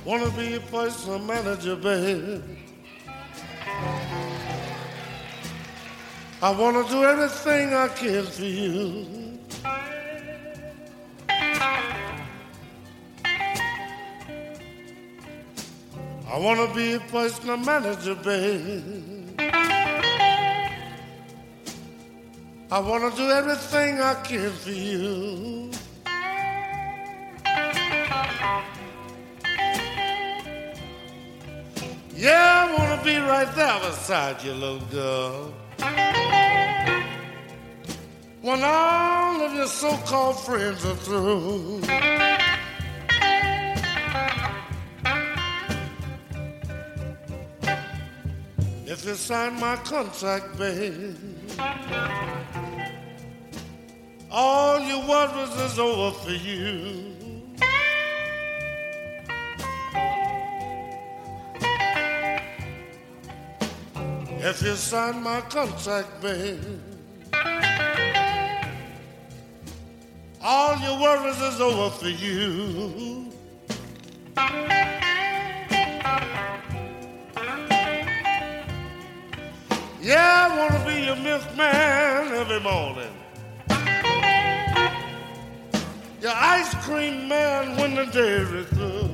Wanna be your personal manager, babe. I wanna do everything I can for you. I wanna be your personal manager, babe. I wanna do everything I can for you. Yeah, I wanna be right there beside you, little girl. When all of your so-called friends are through. If you sign my contract, babe, all your worries is over for you. If you sign my contract, babe, all your worries is over for you. Yeah, I wanna be your milkman every morning, your ice cream man when the day is through.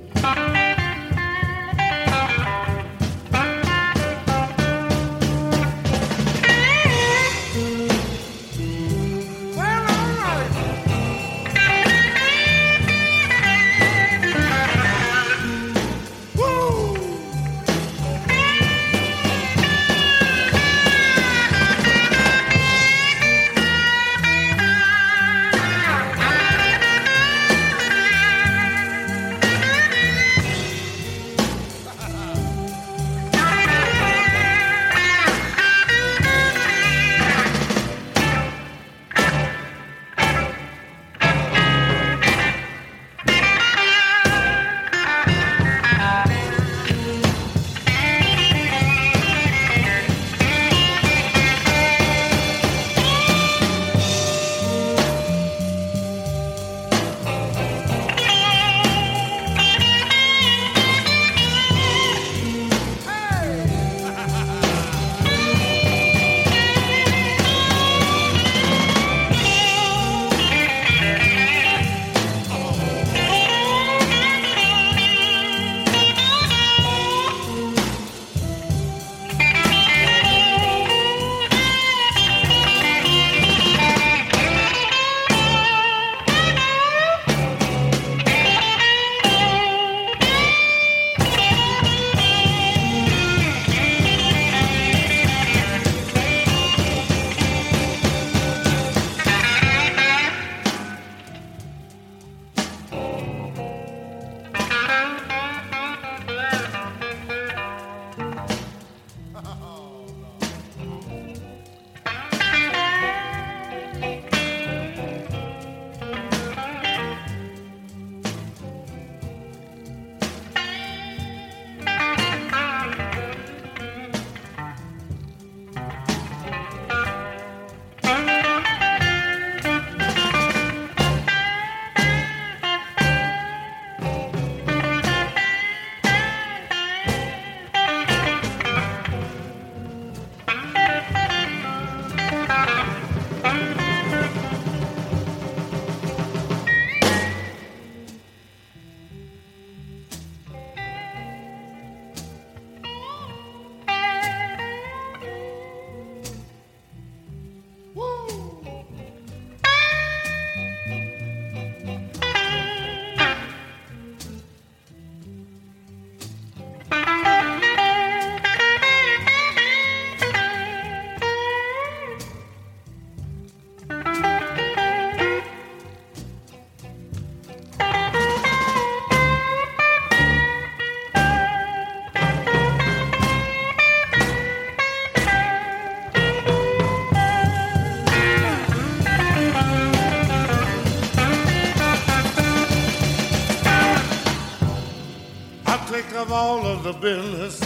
Take up all of the business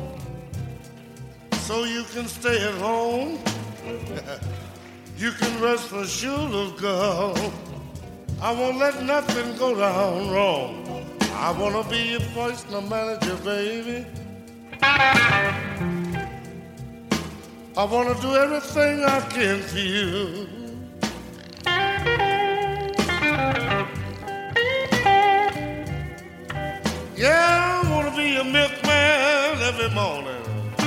so you can stay at home. You can rest for sure, little girl. I won't let nothing go down wrong. I wanna be your personal manager, baby. I wanna do everything I can for you. Yeah, I wanna be your milkman every morning.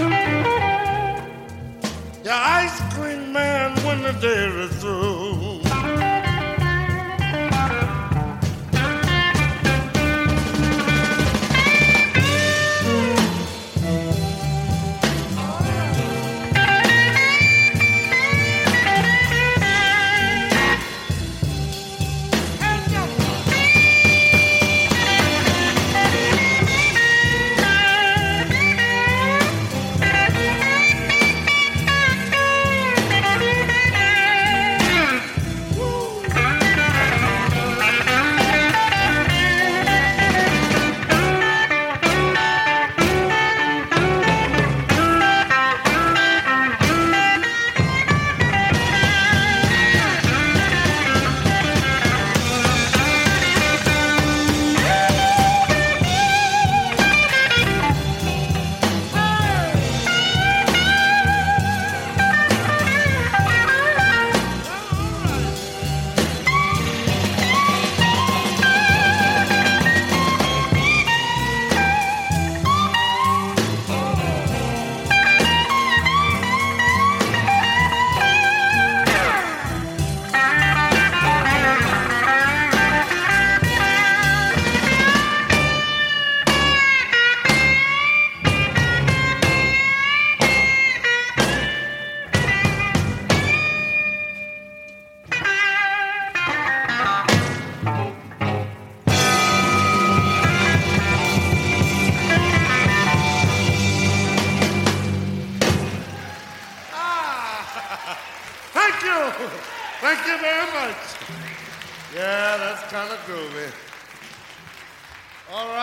Your ice cream man when the day is through. Thank you. Thank you very much. Yeah, that's kind of groovy. All right.